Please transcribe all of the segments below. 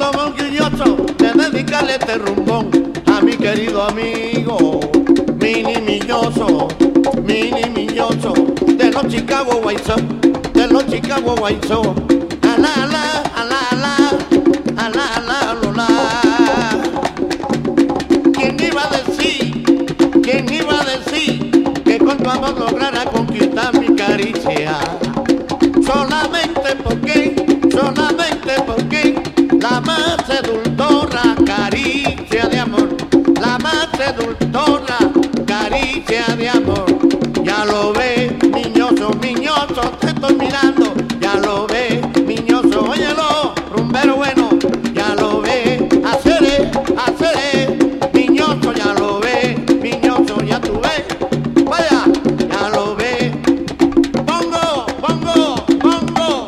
siento muy orgulloso de dedicarle este rumbón a mi querido amigo Mini Milloso, Mini Milloso, de los Chicago White Sox, de los Chicago White Sox. Alá, alá, alá, alá, alá, alá, alá. ¿Quién iba a decir, quién iba a decir que con tu amor lograra conquistar mi caricia? Solamente porque la más seductora caricia de amor, la más seductora caricia de amor. Ya lo ves, Miñoso, Miñoso, te estoy mirando. Ya lo ves, Miñoso, óyelo, rumbero bueno. Ya lo ves, haceré, Miñoso, ya lo ves, Miñoso, ya tú ves. Vaya, ya lo ves. Bongo, bongo, bongo.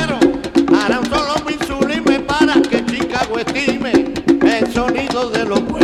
El sonido de los